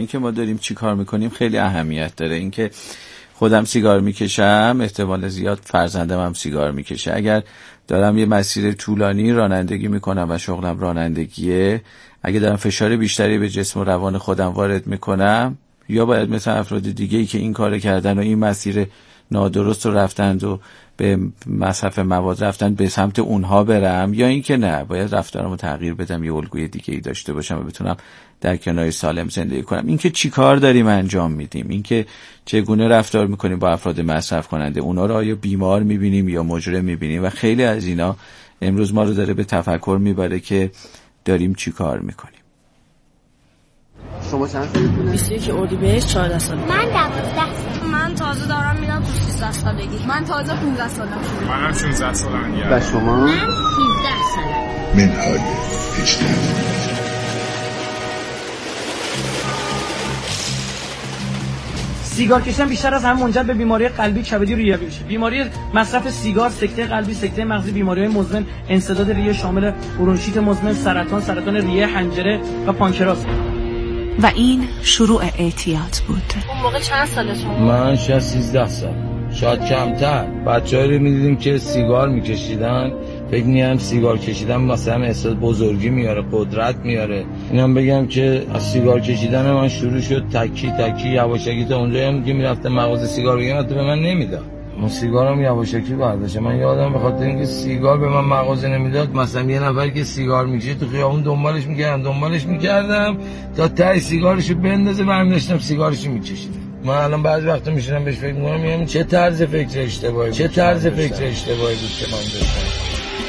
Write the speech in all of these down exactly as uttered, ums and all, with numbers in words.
اینکه ما داریم چی کار میکنیم خیلی اهمیت داره. اینکه خودم سیگار میکشم، احتمال زیاد فرزندم هم سیگار میکشه. اگر دارم یه مسیر طولانی رانندگی میکنم و شغلم رانندگیه، اگه دارم فشار بیشتری به جسم و روان خودم وارد میکنم، یا باید مثل افراد دیگه‌ای که این کار کردن و این مسیر نادرست رو رفتند و به مصرف مواد رفتن به سمت اونها برم، یا اینکه نه، باید رفتارمو تغییر بدم، یه الگوی دیگه‌ای داشته باشم و بتونم در کنار سالم زندگی کنم. اینکه چی کار داریم انجام میدیم، اینکه چگونه رفتار میکنیم با افراد مصرف کننده، اونا رو آیا بیمار میبینیم یا مجرم میبینیم، و خیلی از اینا امروز ما رو داره به تفکر میبره که داریم چی کار میکنیم. شما چند سالتونه؟ بیست و یک اردیبهشت چهارده سال. من دوازده سال. من تازه دارم میرم تو سیزده سالگی. من تازه پانزده سالم شده. منم شانزده سالم. و شما؟ من سیزده سالم. منهای هجده. سیگار کشیدن بیشتر از همه منجر به بیماری قلبی، کبدی و ریوی میشه. بیماری مصرف سیگار، سکته قلبی، سکته مغزی، بیماری‌های مزمن، انسداد ریه شامل برونشیت مزمن، سرطان، سرطان ریه، حنجره و پانکراس. و این شروع اعتیاد بود. اون موقع چند سالتون؟ من شاید سیزده سال، شاید کمتر. بچه‌ها رو می‌دیدیم که سیگار می‌کشیدن، فکر می‌کردم سیگار کشیدن مثلا احساس بزرگی میاره، قدرت میاره. اینم بگم که از سیگار کشیدن من شروع شد، تکی تکی یواشکی تا اونجایی هم که میرفتم مغازه سیگار بگیرم حتی به من نمیداد. من سیگارم یواشکی برداشتم. من یادم به خاطر اینکه سیگار به من مغازه نمیداد، مثلا یه نفر که سیگار میکشه تو خیابون دنبالش می‌کردم دنبالش می‌کردم تا ته سیگارشو بندازه، برام داشتم سیگارشو می‌کشیدم. من الان بعضی وقتا میشینم بهش فکر می‌کنم، میگم چه طرز فکر اشتباهی چه طرز فکر اشتباهی بود که من داشتم.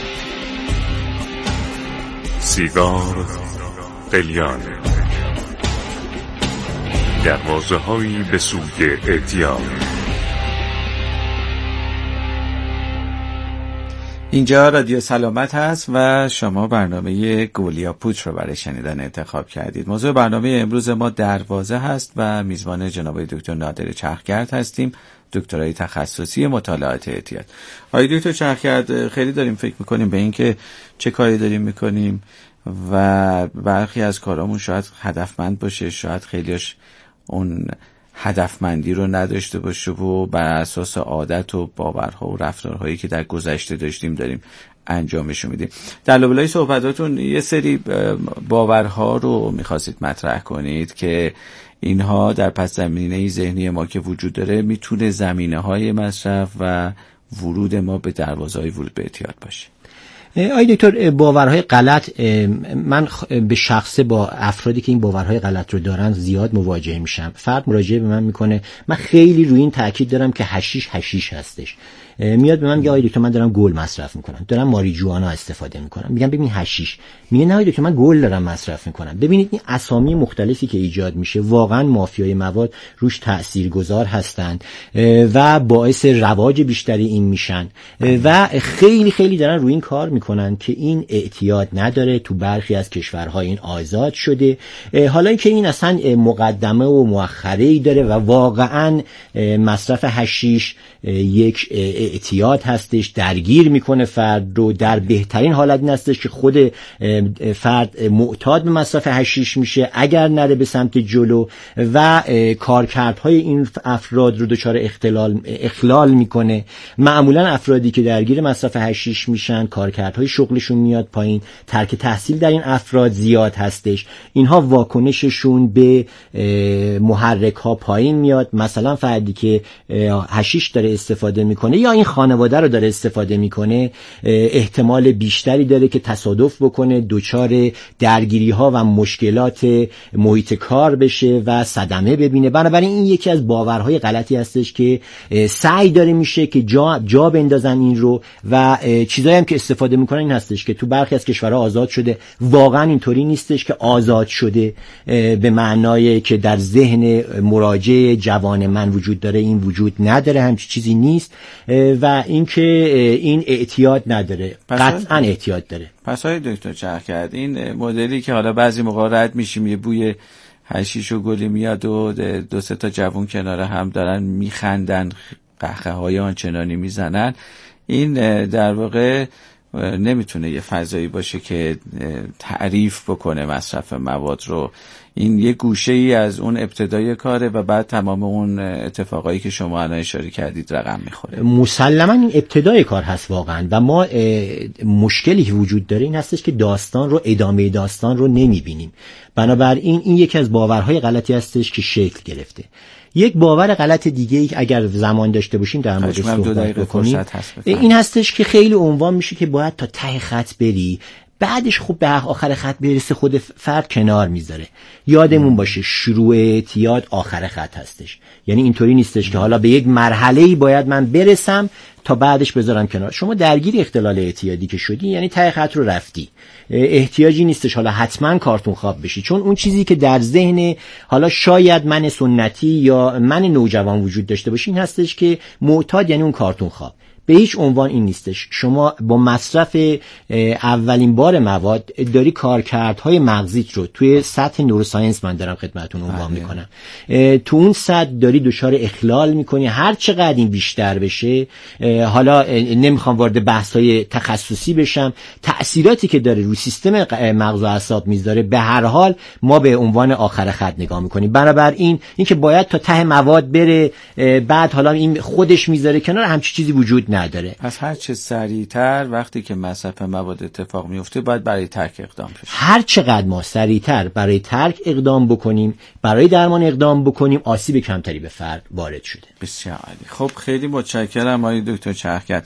سیگار قلیان، دروازه‌هایی به سوی اعتیاد. اینجا رادیو سلامت هست و شما برنامه گولیا پوچ رو برای شنیدن انتخاب کردید. موضوع برنامه امروز ما دروازه هست و میزبان جناب دکتر نادر چرخگرد هستیم، دکترای تخصصی مطالعات اعتیاد. آقای دکتر چرخگرد، خیلی داریم فکر میکنیم به این که چه کاری داریم میکنیم و برخی از کارامون شاید هدفمند باشه، شاید خیلیش اون هدفمندی رو نداشته باشه و بر اساس عادت و باورها و رفتارهایی که در گذشته داشتیم داریم انجامش میدیم. در لابلای صحبتاتون یه سری باورها رو میخواستید مطرح کنید که اینها در پس زمینه ذهنی ما که وجود داره میتونه زمینه های مصرف و ورود ما به دروازه های ورود به اعتیاد باشه. آقای دکتر، باورهای غلط، من به شخصه با افرادی که این باورهای غلط رو دارن زیاد مواجه میشم. فرد مراجعه به من میکنه، من خیلی روی این تاکید دارم که حشیش حشیش هستش. میاد به من میگه آقای دکتر من دارم گل مصرف میکنم، دارم ماریجوانا استفاده میکنم. میگم ببین حشیش. میگه نه آقای دکتر من گل دارم مصرف میکنم. ببینید این اسامی مختلفی که ایجاد میشه واقعا مافیای مواد روش تاثیرگذار هستند و باعث رواج بیشتری این میشن و خیلی خیلی دارن روی این کار میکنن که این اعتیاد نداره. تو برخی از کشورها این آزاد شده. حالا اینکه این اصلا مقدمه و مؤخره‌ای داره و واقعا مصرف حشیش یک اعتیاد هستش، درگیر میکنه فرد رو. در بهترین حالت این هستش که خود فرد معتاد به مصرف حشیش میشه اگر نره به سمت جلو و کارکردهای این افراد رو دچار اختلال اخلال میکنه. معمولا افرادی که درگیر مصرف حشیش میشن کارکردهای شغلشون میاد پایین، ترک تحصیل در این افراد زیاد هستش. اینها واکنششون به محرک ها پایین میاد. مثلا فردی که حشیش داره استفاده میکنه یا این خانواده رو داره استفاده میکنه احتمال بیشتری داره که تصادف بکنه، دچار درگیری ها و مشکلات محیط کار بشه و صدمه ببینه. بنابراین این یکی از باورهای غلطی هستش که سعی داره میشه که جا جا بندازن این رو و چیزایی هم که استفاده میکنن این هستش که تو برخی از کشورها آزاد شده. واقعا اینطوری نیستش که آزاد شده به معنای که در ذهن مراجع جوان من وجود داره، این وجود نداره، همچین چیزی نیست و اینکه این اعتیاد نداره، قطعا اعتیاد داره. پس های دکتر چرخگرد، این مدلی که حالا بعضی موقع رد میشیم یه بوی حشیش و گلی میاد و دو سه تا جوون کنار هم دارن میخندن، قهقه های آنچنانی میزنن، این در واقع نمیتونه یه فضایی باشه که تعریف بکنه مصرف مواد رو. این یه گوشه ای از اون ابتدای کاره و بعد تمام اون اتفاقایی که شما الان اشاره کردید رقم میخوره. مسلما این ابتدای کار هست واقعا و ما مشکلی که وجود داره این هستش که داستان رو، ادامه داستان رو نمیبینیم. بنابراین این یکی از باورهای غلطی هستش که شکل گرفته. یک باور غلط دیگه ای اگر زمان داشته باشیم در موردش صحبت بکنیم این هستش که خیلی عنوان میشه که باید تا ته خط بری، بعدش خب به آخر خط برسه خود فرد کنار میذاره. یادمون باشه شروع اعتیاد آخر خط هستش، یعنی اینطوری نیستش که حالا به یک مرحله‌ای باید من برسم تا بعدش بذارم کنار. شما درگیر اختلال اعتیادی که شدی یعنی ته خط رو رفتی، احتیاجی نیستش حالا حتما کارتون خواب بشی، چون اون چیزی که در ذهن حالا شاید من سنتی یا من نوجوان وجود داشته باشه این هستش که معتاد یعنی اون کارتون خواب. به هیچ عنوان این نیستش. شما با مصرف اولین بار مواد داری کارکردهای مغزیت رو توی سطح نوروساینس من دارم خدمتتون عنوان میکنم، تو اون سطح داری دچار اخلال میکنی. هر چقدر این بیشتر بشه، حالا نمیخوام وارد بحث‌های تخصصی بشم، تأثیراتی که داره روی سیستم مغز و اعصاب میذاره به هر حال ما به عنوان آخر خط نگاه میکنیم. بنابراین این که باید تا ته مواد بره بعد حالا این خودش میذاره کنار، همچین چیزی وجود نداره. پس هر چه سریعتر وقتی که مصرف مواد اتفاق میفته باید برای ترک اقدام بشه. هر چقدر ما سریعتر برای ترک اقدام بکنیم، برای درمان اقدام بکنیم، آسیب کمتری به فرد وارد شده. بسیار عالی. خب خیلی متشکرم آقای دکتر چرخگر.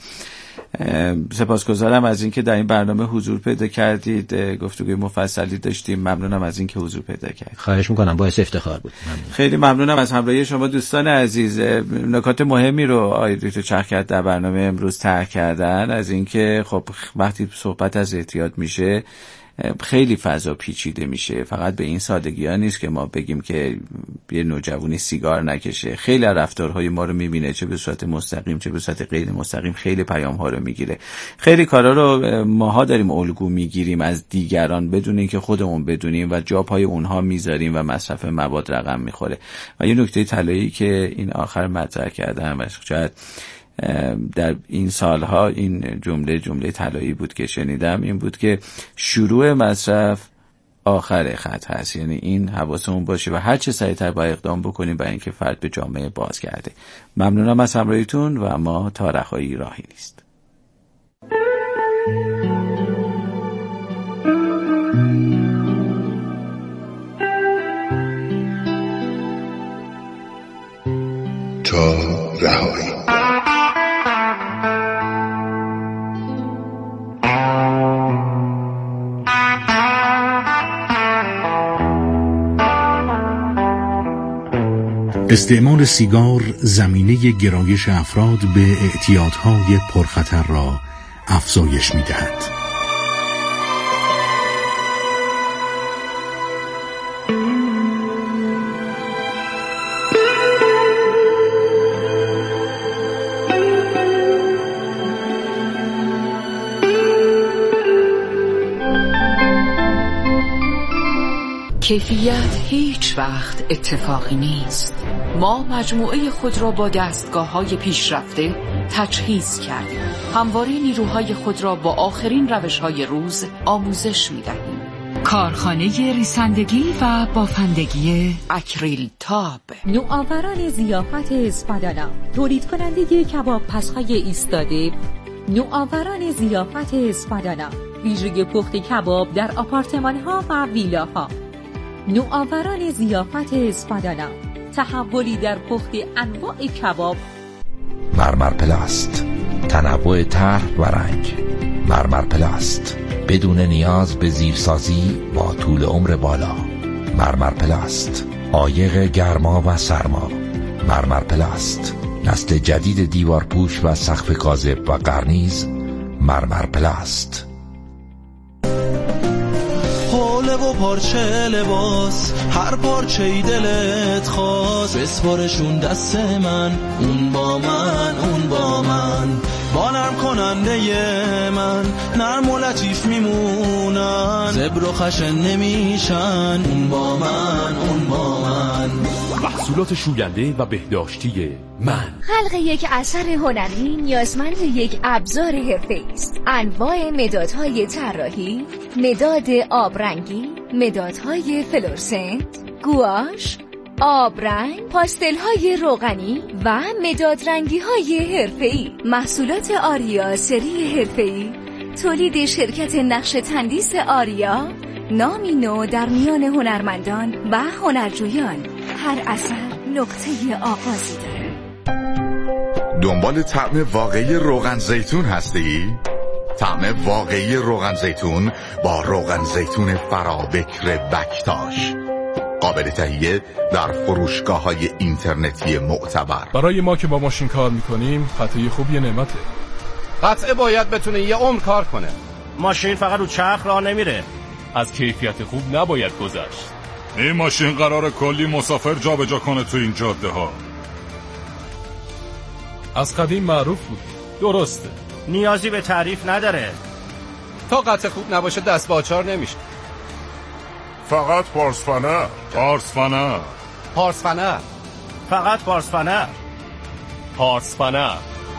سپاسگزارم از اینکه در این برنامه حضور پیدا کردید، گفتگوی مفصلی داشتیم. ممنونم از اینکه حضور پیدا کردید. خواهش میکنم، باعث افتخار بود. ممنون. خیلی ممنونم از همراهی شما دوستان عزیز. نکات مهمی رو آقای دکتر چرخگر در برنامه امروز طرح کردن، از اینکه خب وقتی صحبت از اعتیاد میشه خیلی فضا پیچیده میشه. فقط به این سادگی ها نیست که ما بگیم که یه نوجوانی سیگار نکشه. خیلی رفتارهای ما رو میبینه، چه به صورت مستقیم چه به صورت غیر مستقیم، خیلی پیام ها رو میگیره. خیلی کارا رو ماها داریم الگو میگیریم از دیگران بدون اینکه خودمون بدونیم و جا پای اونها میذاریم و مصرف مواد رقم میخوره. و یه نکته طلایی که این آخر مطرح کردم و شاید در این سالها این جمله جمله طلایی بود که شنیدم، این بود که شروع مصرف آخر خط هست. یعنی این حواسمون باشه و هر چه سریعتر با اقدام بکنیم برای اینکه فرد به جامعه بازگرده. ممنونم از همراهیتون و ما تا رهایی راهی نیست. تا رهایی. استعمال سیگار زمینه گرایش افراد به اعتیادهای پرخطر را افزایش می‌دهد. کیفیت هیچ وقت اتفاقی نیست. ما مجموعه خود را با دستگاه‌های پیشرفته تجهیز کردیم. همواره نیروهای خود را با آخرین روش‌های روز آموزش می‌دهیم. کارخانه ریسندگی و بافندگی اکریل تاب. نوآوران ضیافت اسپادانا، تولید کننده کباب پس‌های ایستاده. نوآوران ضیافت اسپادانا، ویژگی پخت کباب در آپارتمان‌ها و ویلاها. نوآوران ضیافت اسپادانا، تحولی در پخت انواع کباب. مرمر پلاست، تنوع طرح و رنگ. مرمر پلاست، بدون نیاز به زیرسازی با طول عمر بالا. مرمر پلاست، عایق گرما و سرما. مرمر پلاست، نسل جدید دیوارپوش و سقف کاذب و قرنیز. مرمر پلاست. حوله و پارچه لباس، هر پارچه ای دلت خواست، بسپارشون دست من، اون با من، اون با من، با نرم کننده من، نرم و لطیف میمونن، زبر و خشن نمیشن، اون با من، اون با من. محصولات شوینده و بهداشتی من. خلق یک اثر هنری نیازمند یک ابزار حرفه‌ای است. انواع مدادهای طراحی، مداد آبرنگی، مدادهای فلورسنت، گواش، آبرنگ، پاستل‌های روغنی و مداد رنگی‌های حرفه‌ای. محصولات آریا سری حرفه‌ای تولید شرکت نقش تندیس آریا، نامی نو در میان هنرمندان و هنرجویان. هر اثر نقطه آغازی داره. دنبال طعم واقعی روغن زیتون هستی؟ طعم واقعی روغن زیتون با روغن زیتون فرابکر بکتاش، قابل تهیه در فروشگاه‌های اینترنتی معتبر. برای ما که با ماشین کار میکنیم قطعه خوب یه نعمته. قطعه باید بتونه یه عمر کار کنه. ماشین فقط رو چرخ راه نمیره. از کیفیت خوب نباید گذشت. این ماشین قراره کلی مسافر جابجا کنه تو این جاده ها. از قدیم معروف بود. درسته. نیازی به تعریف نداره. تا قطعه خوب نباشه دست با آچار نمیشه. فقط پارس فنر. پارس فنر. پارس فنر. فقط پارس فنر. پارس فنر.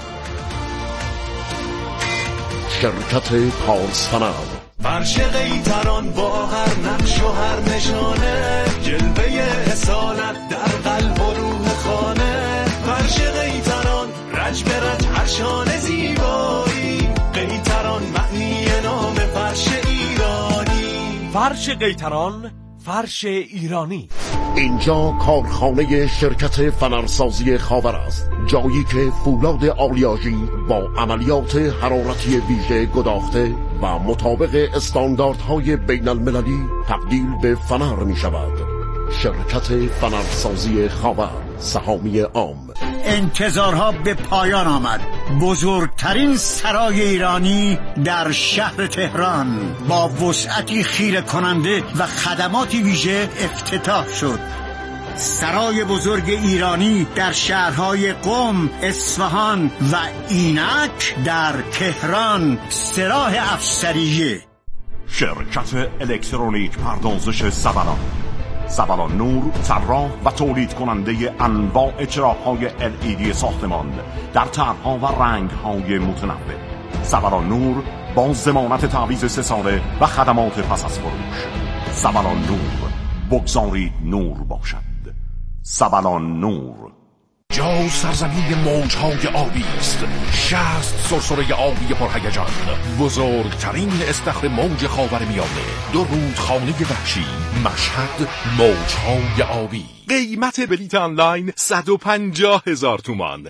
شرکت پارس فنر. فرش قیطران با هر نقش و هر نشانه، جلوه اصالت در قلب و روح خانه. فرش قیطران رج به رج هر شانه زیبایی، قیطران معنی نام فرش ایرانی. فرش قیطران، فرش ایرانی. اینجا کارخانه شرکت فنرسازی خاور است، جایی که فولاد آلیاژی با عملیات حرارتی ویژه گداخته و مطابق استانداردهای بین المللی تبدیل به فنر می شود. شرکت فنرسازی خاور، سهامی عام. انتظارها به پایان آمد. بزرگترین سرای ایرانی در شهر تهران با وسعتی خیره کننده و خدماتی ویژه افتتاح شد. سرای بزرگ ایرانی در شهرهای قم، اصفهان و اینک در تهران، سراح افسریه. شرکت الکترونیک پردازش سبلان. سبلان نور، طراح و تولید کننده انواع چراغ‌های ال ای دی ساختمان در طرح‌ها و رنگ‌های متنوع. سبلان نور با ضمانت تعویض سه ساله و خدمات پس از فروش. سبلان نور، بگذارید نور باشد. سبلان نور. جا سرزمین موجهای آبی است، شست سرسره آبی پرهیجان، بزرگترین استخر موج خاورمیانه، دو رودخانه وحشی، مشهد، موجهای آبی. قیمت بلیت آنلاین صد و پنجاه هزار تومان.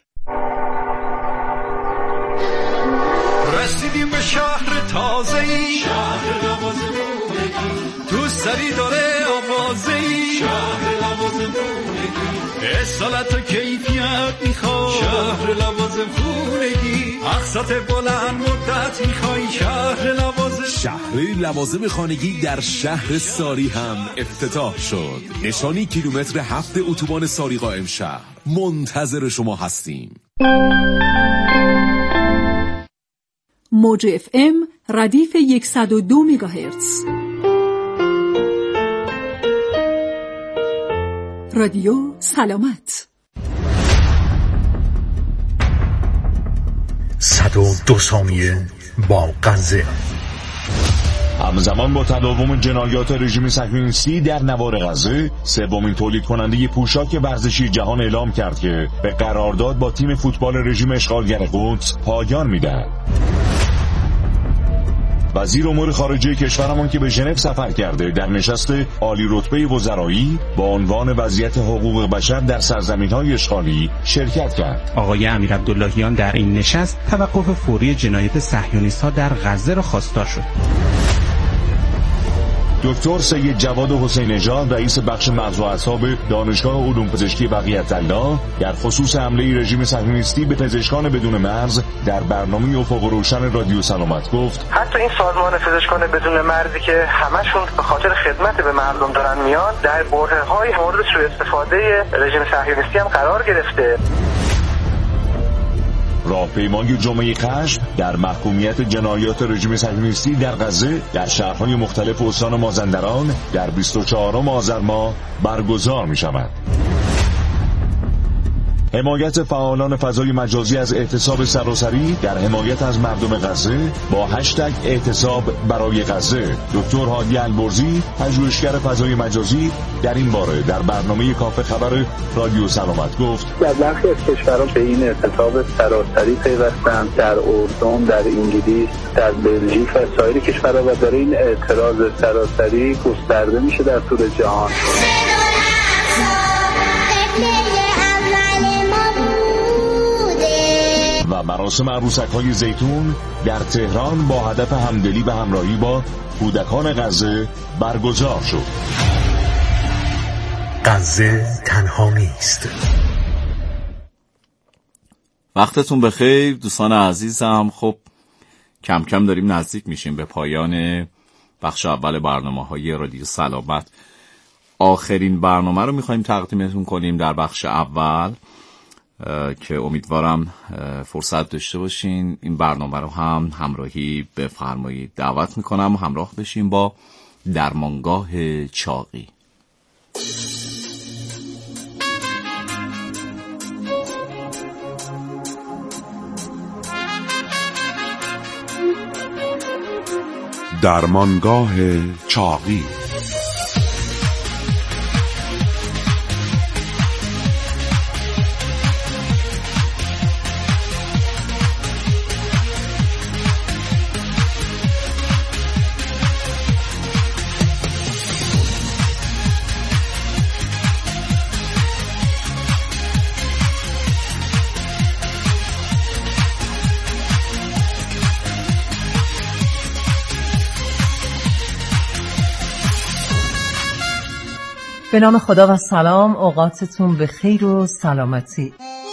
رسیدیم به شهر تازه‌ای، شهر لوازم تو سری داره آوازه‌ای، شهر لوازم اصالت و کیفیت میخوای، شهر لوازم خونگی، اقساط بلند مدت میخوای، شهر لوازم. شهر لوازم خانگی در شهر ساری هم افتتاح شد. نشانی کیلومتر هفت اتوبان ساری قائم شهر. منتظر شما هستیم. موج اف ام ردیف صد و دو مگاهرتز. رادیو سلامت. صد و دو ثانیه با غزه. همزمان با تداوم جنایات رژیم صهیونیستی در نوار غزه، سومین تولید کننده پوشاک ورزشی جهان اعلام کرد که به قرارداد با تیم فوتبال رژیم اشغالگر قدس پایان می‌دهد. وزیر امور خارجه کشورمان که به ژنو سفر کرده در نشست عالی رتبه وزرایی با عنوان وضعیت حقوق بشر در سرزمین‌های اشغالی شرکت کرد. آقای امیر عبداللهیان در این نشست توقف فوری جنایت صهیونیست‌ها در غزه را خواستار شد. دکتر سید جواد حسین نژاد رئیس بخش مغز و اعصاب دانشگاه علوم پزشکی بقیت الله در خصوص حمله رژیم صهیونیستی به پزشکان بدون مرز در برنامه افق روشن رادیو سلامت گفت حتی این سازمان پزشکان بدون مرزی که همشون به خاطر خدمت به مردم دارن میان در برهه‌های مورد سوء استفاده رژیم صهیونیستی هم قرار گرفته. راهپیمای جمعه خشم در محکومیت جنایات رژیم صهیونیستی در غزه در شهرهای مختلف استان مازندران در بیست و چهارم آذر ماه برگزار می شود. حمایت فعالان فضای مجازی از اعتصاب سراسری در حمایت از مردم غزه با هشتگ اعتصاب برای غزه. دکتر هادی البرزی، پژوهشگر فضای مجازی، در این باره در برنامه کافه خبر رادیو سلامت گفت: در برخی از کشورها به این اعتصاب سراسری پیوستند، در اردن، در انگلیس، در بلژیک و سایر کشورها، و در این اعتراض سراسری گسترده میشه در طول جهان. و مراسم عروسک‌های زیتون در تهران با هدف همدلی و همراهی با کودکان غزه برگزار شد. غزه تنها نیست. وقتتون بخیر دوستان عزیزم. خب کم کم داریم نزدیک میشیم به پایان بخش اول برنامه‌های رادیو سلامت. آخرین برنامه رو می‌خوایم تقدیمتون کنیم در بخش اول که امیدوارم فرصت داشته باشین این برنامه رو هم همراهی بفرمایید. دعوت میکنم همراه بشین با درمانگاه چاقی. درمانگاه چاقی. به نام خدا و سلام. اوقاتتون به خیر و سلامتی.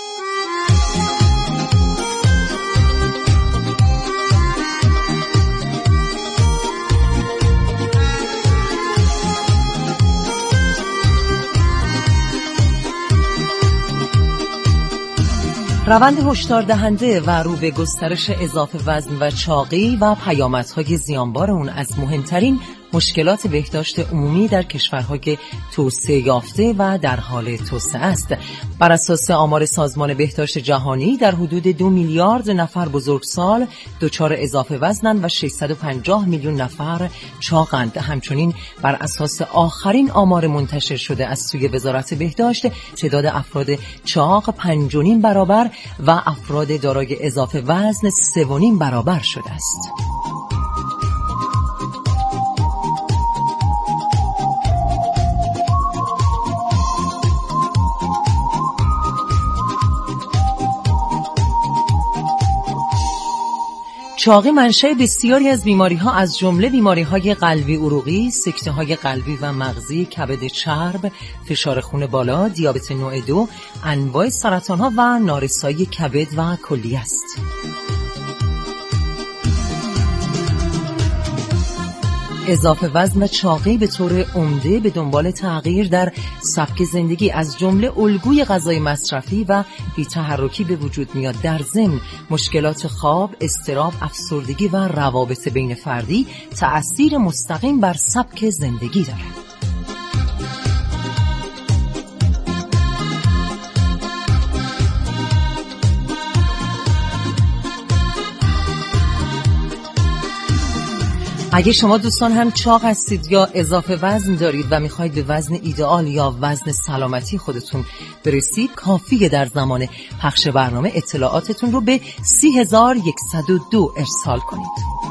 روند هشدار دهنده و رو به گسترش اضافه وزن و چاقی و پیامدهای زیانبار اون از مهمترین مشکلات بهداشت عمومی در کشورهای توسعه یافته و در حال توسعه است. بر اساس آمار سازمان بهداشت جهانی در حدود دو میلیارد نفر بزرگسال دچار اضافه وزنند و ششصد و پنجاه میلیون نفر چاقند. همچنین بر اساس آخرین آمار منتشر شده از سوی وزارت بهداشت تعداد افراد چاق پنج و نیم برابر و افراد دارای اضافه وزن سه و نیم برابر شده است. چاقی منشأ بسیاری از بیماری‌ها از جمله بیماری‌های قلبی عروقی، سکته‌های قلبی و مغزی، کبد چرب، فشار خون بالا، دیابت نوع دو، انواع سرطان‌ها و نارسایی کبد و کلیه است. اضافه وزن و چاقی به طور عمده به دنبال تغییر در سبک زندگی از جمله الگوی غذای مصرفی و بی‌تحرکی به وجود میاد. در ضمن مشکلات خواب، اضطراب، افسردگی و روابط بین فردی تأثیر مستقیم بر سبک زندگی دارد. اگه شما دوستان هم چاق هستید یا اضافه وزن دارید و میخواید به وزن ایدئال یا وزن سلامتی خودتون برسید، کافیه در زمان پخش برنامه اطلاعاتتون رو به سی هزار و صد و دو ارسال کنید.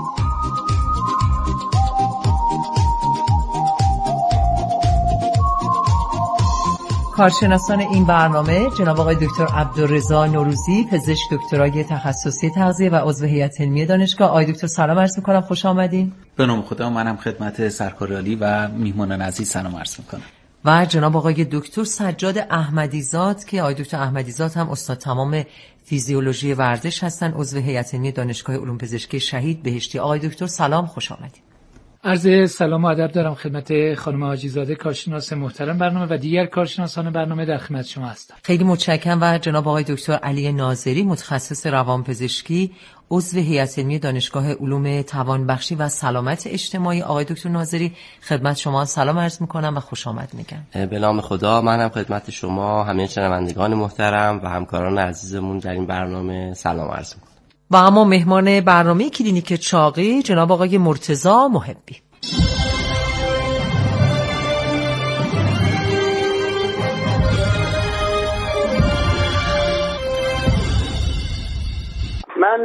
کارشناسان این برنامه جناب آقای دکتر عبدالرضا نوروزی، پزشک دکترای تخصصی تغذیه و عضو هیئت علمی دانشگاه. آقای دکتر سلام عرض می‌کنم، خوش آمدین. به نام خدا، منم خدمت سرکار عالی و میهمانان عزیز سلام عرض می‌کنم. و جناب آقای دکتر سجاد احمدیزاد که آقای دکتر احمدیزاد هم استاد تمام فیزیولوژی ورزش هستن، عضو هیئت علمی دانشگاه علوم پزشکی شهید بهشتی. آقای دکتر سلام، خوش آمدید. عرض سلام و ادب دارم خدمت خانم حاجیزاده کارشناس محترم برنامه و دیگر کارشناسان برنامه. در خدمت شما هستم. خیلی متشکرم. و جناب آقای دکتر علی ناظری، متخصص روانپزشکی، عضو هیئت علمی دانشگاه علوم توانبخشی و سلامت اجتماعی. آقای دکتر ناظری، خدمت شما سلام عرض میکنم و خوش آمد میگم. به نام خدا، من هم خدمت شما همه شنوندگان محترم و همکاران عزیزمون در این برنامه سلام عرض میکنم. و اما مهمان برنامه کلینیک چاقی جناب آقای مرتضی محبی. من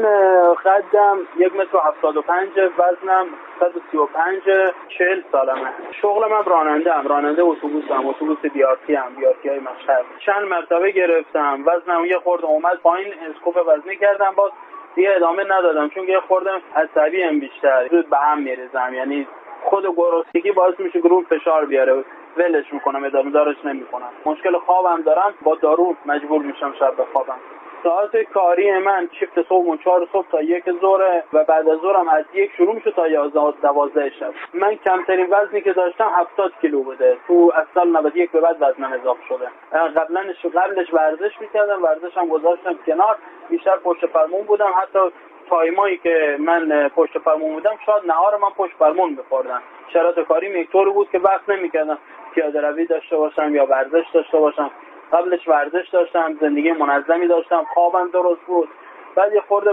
قدم یک متر و هفتاد و پنج، وزنم صد و سی و پنج، چهل سالمه. شغل من راننده ام، راننده اتوبوس ام، اتوبوس بیارتی ام، بیارتی های مشهد. چند مرتبه گرفتم، وزنم یه خورده اومد پایین، اسکوپ وزنی کردم، باز دیگه ادامه ندادم چون یه خورده عصبی ام بیشتر، زود به هم میریزم، یعنی خود گرسنگی باعث میشه گروه فشار بیاره، ولش میکنم، ادامه دارش نمیکنم. مشکل خوابم دارم، با دارو مجبور میشم شب بخوابم. ساعت کاری من شیفت صبح چهار صبح تا یک ظهر و بعد از ظهرم از یک شروع میشه تا یازده دوازده شب. من کمترین وزنی که داشتم هفتاد کیلو بوده. تو از سال نود و یک به بعد وزنم اضافه شده. قبلش قبلش ورزش میکردم، ورزشم گذاشتم کنار، بیشتر پشت فرمون بودم. حتی تایمایی که من پشت فرمون بودم شاید نهار من پشت فرمون می‌خوردم. شرایط کاریم یک طوری بود که وقت نمی‌کردم پیاده روی داشته باشم یا ورزش داشته باشم. قبلش ورزش داشتم، زندگی منظمی داشتم، خوابم درست بود. بعد یه خورده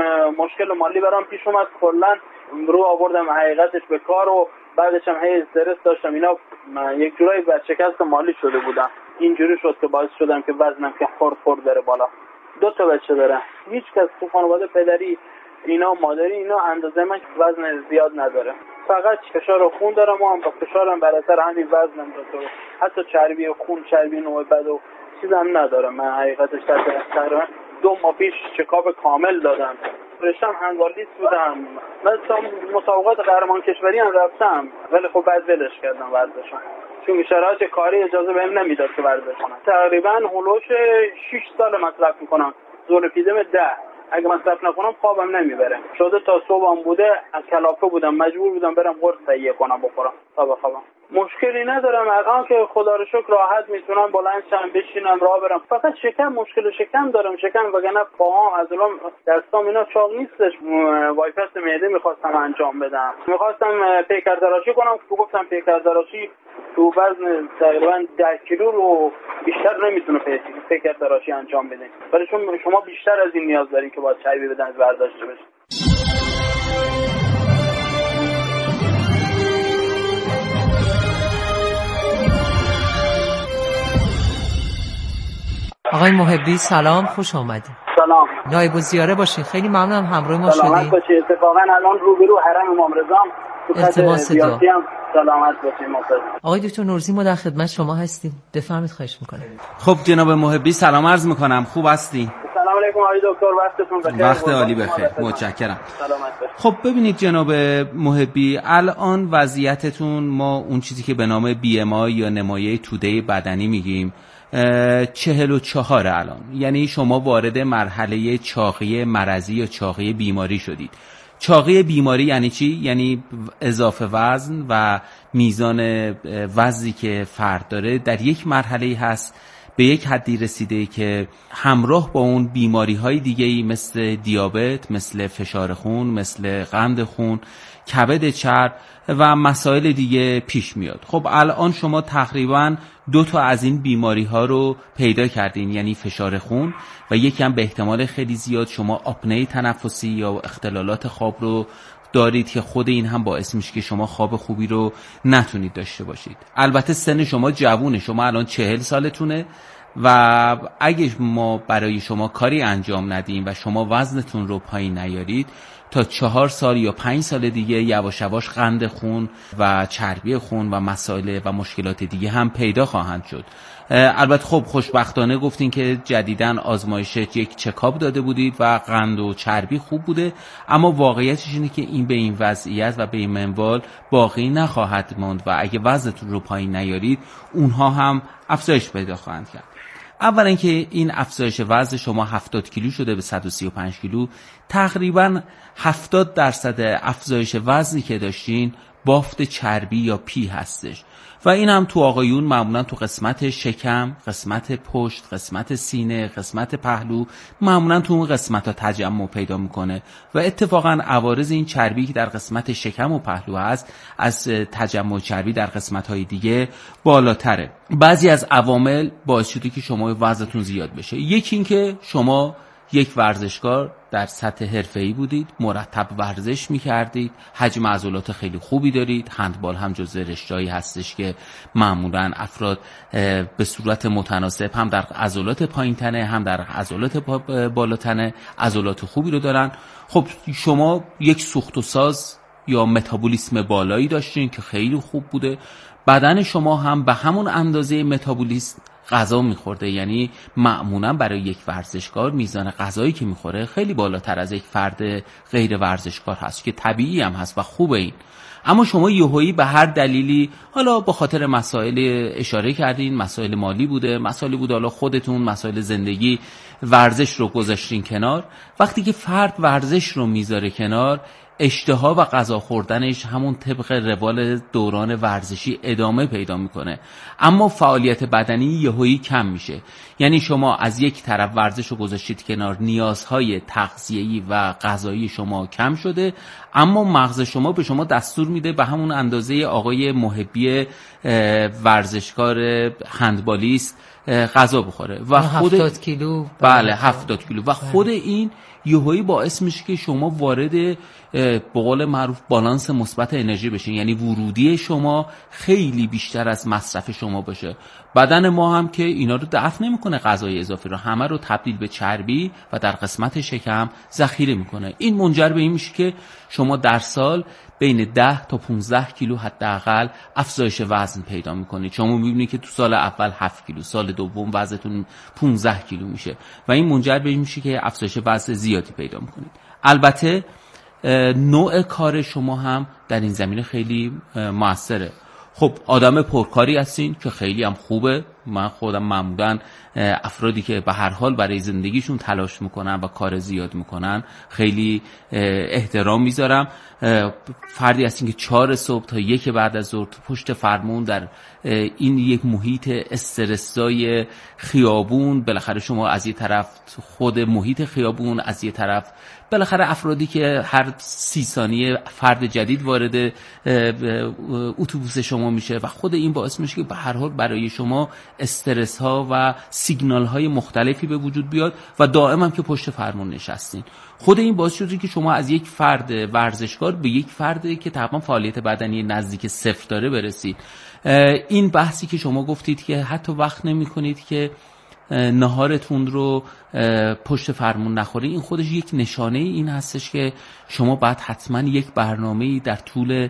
مشکل مالی برام پیش اومد، کلا رو آوردم حقیقتش به کار و بعدش هم هی استرس داشتم. اینا یک جورایی ورشکست مالی شده بودم. اینجوری شد که باعث شدم که وزنم که خورد خورد بره بالا. دو تا بچه داره. هیچ کس تو خانواده پدری اینا مادری اینا اندازه من وزن زیاد نداره. فقط فشار خون دارم و هم با فشارم بر اثر همین وزنم داره. حتی چربی خون، چربی نوع بد و چیزم ندارم. من حقیقتش تقریبا دو ماه پیش چکاپ کامل دادم. رشتم هندوالیست بودم. من مسابقات قهرمان کشوری هم رفتم ولی خب بعد ولش کردم ورزشم. چون شرایط کاری اجازه بهم نمیداد که ورزش کنم. تقریبا هولوش شش سال مصرف میکنم. زولپیدم ده. اگه مصرف نکنم خوابم نمیبره. شده تا صبحم بوده، از کلافه بودم، مجبور بودم برم قرص تهیه کنم بخورم تا بخوابم. مشکلی ندارم الان که خدا رو شکر راحت میتونم بلند شم بشینم راه برم. فقط شکم، مشکل شکم دارم، شکم وگرنه پاهام از اون دستام اینا چاق نیستش. وایپس معده میخواستم انجام بدم، میخواستم پیکرتراشی کنم، گفتم پیکرتراشی تو وزن تقریبا ده کیلو رو بیشتر نمیتونه پیکرتراشی انجام بده، ولی چون شما بیشتر از این نیاز دارین که باید چربی بدن برداشته بشه. آقای محبی سلام، خوش آمدید. سلام. نایب الزیاره باشین. خیلی ممنونم همراه ما شدید. سلامت باشید. اتفاقا الان روبرو حرم امام رضا التماس دعا. سلامت باشید. آقای دکتر نورزی ما در خدمت شما هستیم. بفرمایید، خواهش می‌کنم. خب جناب محبی سلام عرض می‌کنم. خوب هستین؟ سلام علیکم آقای دکتر، وقتتون بخیر. وقت عالی بخیر. متشکرم. خب ببینید جناب محبی، الان وضعیتتون، ما اون چیزی که به نام بی ام آی یا نمایه توده بدنی میگیم چهل و چهار الان، یعنی شما وارد مرحله چاقی مرضی یا چاقی بیماری شدید. چاقی بیماری یعنی چی؟ یعنی اضافه وزن و میزان وزنی که فرد داره در یک مرحله هست به یک حدی رسیده که همراه با اون بیماری های دیگه‌ای مثل دیابت، مثل فشار خون، مثل قند خون، کبد چرب و مسائل دیگه پیش میاد. خب الان شما تقریبا دو تا از این بیماری ها رو پیدا کردین، یعنی فشار خون و یکی هم به احتمال خیلی زیاد شما آپنه تنفسی یا اختلالات خواب رو دارید که خود این هم باعث میشه که شما خواب خوبی رو نتونید داشته باشید. البته سن شما جوونه، شما الان چهل سالتونه و اگه ما برای شما کاری انجام ندیم و شما وزنتون رو پایین نیارید، تا چهار سال یا پنج سال دیگه یواش یواش قند خون و چربی خون و مسائل و مشکلات دیگه هم پیدا خواهند شد. البته خب خوشبختانه گفتین که جدیداً آزمایش یک چکاپ داده بودید و قند و چربی خوب بوده، اما واقعیتش اینه که این به این وضعیت و به این منوال باقی نخواهد ماند و اگه وزنتون رو پایین نیارید اونها هم افزایش پیدا خواهند کرد. اولا اینکه این افزایش وزن شما هفتاد کیلو شده به صد و سی و پنج کیلو، تقریبا هفتاد درصد افزایش وزنی که داشتین بافت چربی یا پی هستش و این هم تو آقایون معمولا تو قسمت شکم، قسمت پشت، قسمت سینه، قسمت پهلو، معمولا تو اون قسمت ها تجمع پیدا میکنه و اتفاقا عوارض این چربی که در قسمت شکم و پهلو هست از تجمع چربی در قسمت های دیگه بالاتره. بعضی از عوامل باعث شده که شما وزنتون زیاد بشه. یکی این که شما یک ورزشکار در سطح حرفه‌ای بودید، مرتب ورزش می‌کردید، حجم عضلات خیلی خوبی دارید. هندبال هم جزو رشته‌ای هستش که معمولاً افراد به صورت متناسب هم در عضلات پایین تنه هم در عضلات بالا تنه عضلات خوبی رو دارن. خب شما یک سوخت و ساز یا متابولیسم بالایی داشتین که خیلی خوب بوده. بدن شما هم به همون اندازه متابولیسم غذا میخورده، یعنی معمولا برای یک ورزشکار میزان غذایی که میخوره خیلی بالاتر از یک فرد غیر ورزشکار هست که طبیعی هم هست و خوبه این. اما شما یهویی به هر دلیلی، حالا به خاطر مسائل اشاره کردین، مسائل مالی بوده، مسائلی بوده، حالا خودتون مسائل زندگی، ورزش رو گذاشتین کنار. وقتی که فرد ورزش رو میذاره کنار، اشتها و غذا خوردنش همون طبق روال دوران ورزشی ادامه پیدا میکنه، اما فعالیت بدنی یهویی کم میشه. یعنی شما از یک طرف ورزش رو گذاشتید کنار، نیازهای تغذیه‌ای و غذایی شما کم شده، اما مغز شما به شما دستور میده به همون اندازه آقای محبی ورزشکار هندبالیست غذا بخوره و خود هفتاد کیلو بله هفتاد کیلو و خود این یهویی باعث میشه که شما وارد به قول معروف بالانس مثبت انرژی بشین، یعنی ورودی شما خیلی بیشتر از مصرف شما باشه. بدن ما هم که اینا رو دفع نمیکنه، غذای اضافی رو همه رو تبدیل به چربی و در قسمت شکم ذخیره میکنه. این منجر به این میشه که شما در سال بین ده تا پانزده کیلو حداقل افزایش وزن پیدا میکنید. شما میبینید که تو سال اول هفت کیلو، سال دوم وزنتون پانزده کیلو میشه و این منجر به این میشه که افزایش وزن زیادی پیدا میکنید. البته نوع کار شما هم در این زمینه خیلی موثره. خب آدم پرکاری هستین که خیلی هم خوبه. من خودم معمولا افرادی که به هر حال برای زندگیشون تلاش میکنن و کار زیاد میکنن خیلی احترام میذارم. فردی هستین که چهار صبح تا یک بعد از ظهر پشت فرمون در این یک محیط استرسای خیابون، بالاخره شما از یه طرف خود محیط خیابون، از یه طرف بالاخره افرادی که هر سی ثانیه فرد جدید وارد اتوبوس شما میشه و خود این باعث میشه که به هر حال برای شما استرس ها و سیگنال های مختلفی به وجود بیاد و دائم هم که پشت فرمون نشستین. خود این باعث شده که شما از یک فرد ورزشکار به یک فردی که تقریبا فعالیت بدنی نزدیک صفر داره برسید. این بحثی که شما گفتید که حتی وقت نمی کنید که نهارتون رو پشت فرمون نخوری، این خودش یک نشانه این هستش که شما باید حتما یک برنامه‌ای در طول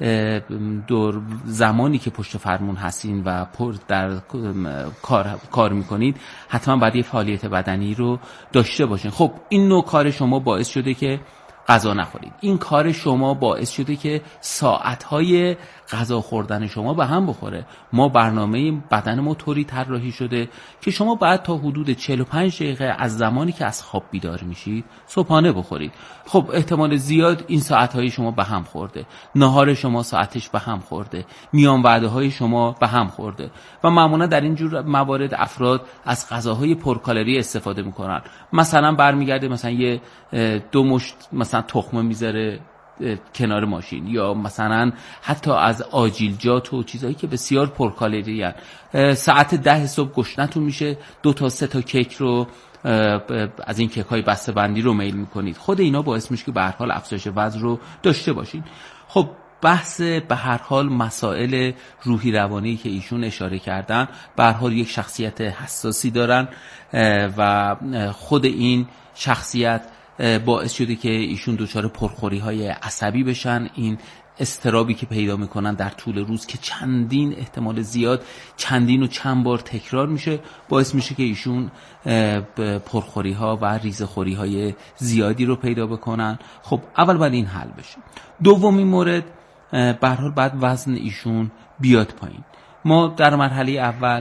دور زمانی که پشت فرمون هستین و پر در کار کار میکنید حتما باید یک فعالیت بدنی رو داشته باشین. خب این نوع کار شما باعث شده که غذا نخورید. این کار شما باعث شده که ساعتهای غذا خوردن شما به هم بخوره. ما برنامه بدن ما طوری طراحی شده که شما باید تا حدود چهل و پنج دقیقه از زمانی که از خواب بیدار میشید صبحانه بخورید. خب احتمال زیاد این ساعتهای شما به هم خورده، نهار شما ساعتش به هم خورده، میان وعده های شما به هم خورده و معمولا در این جور موارد افراد از غذاهای پرکالری استفاده میکنن. مثلا برمیگرده مثلا یه دو مشت مثلا تخمه میذاره کنار ماشین، یا مثلا حتی از آجیلجات و چیزهایی که بسیار پرکالری هستند. ساعت ده صبح گشنتون میشه، دو تا سه تا کیک رو از این کیک های بسته بندی رو میل میکنید. خود اینا باعث میشه که به هر حال افزایش وزن رو داشته باشین. خب بحث به هر حال مسائل روحی روانی که ایشون اشاره کردن، به هر حال یک شخصیت حساسی دارن و خود این شخصیت باعث شده که ایشون دچار پرخوری های عصبی بشن. این استرابی که پیدا میکنن در طول روز که چندین احتمال زیاد چندین و چند بار تکرار میشه، باعث میشه که ایشون پرخوری ها و ریزخوری های زیادی رو پیدا بکنن. خب اول باید این حل بشه. دومین مورد، به هر حال باید وزن ایشون بیاد پایین. ما در مرحله اول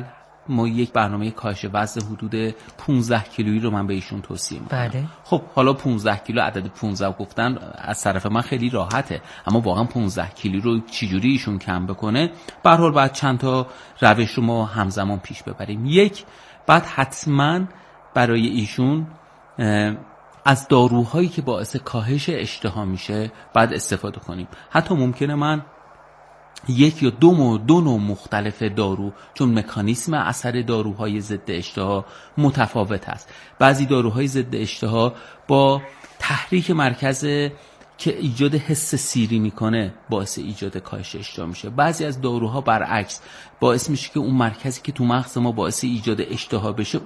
ما یک برنامه کاهش وزن حدود پانزده کیلویی رو من به ایشون توصیه میکنم. بله. خب حالا پانزده کیلو، عدد پانزده گفتن از طرف من خیلی راحته، اما واقعا پانزده کیلو رو چجوری ایشون کم بکنه؟ به هر حال بعد چند تا روش رو ما همزمان پیش ببریم. یک، بعد حتما برای ایشون از داروهایی که باعث کاهش اشتها میشه بعد استفاده کنیم. حتی ممکنه من یک یا دو مو دو نوع مختلف دارو، چون مکانیسم اثر داروهای ضد اشتها متفاوت است. بعضی داروهای ضد اشتها با تحریک مرکز که ایجاد حس سیری میکنه باعث ایجاد کاهش اشتها میشه. بعضی از داروها برعکس باعث میشه که اون مرکزی که تو مغز ما باعث ایجاد اشتها بشه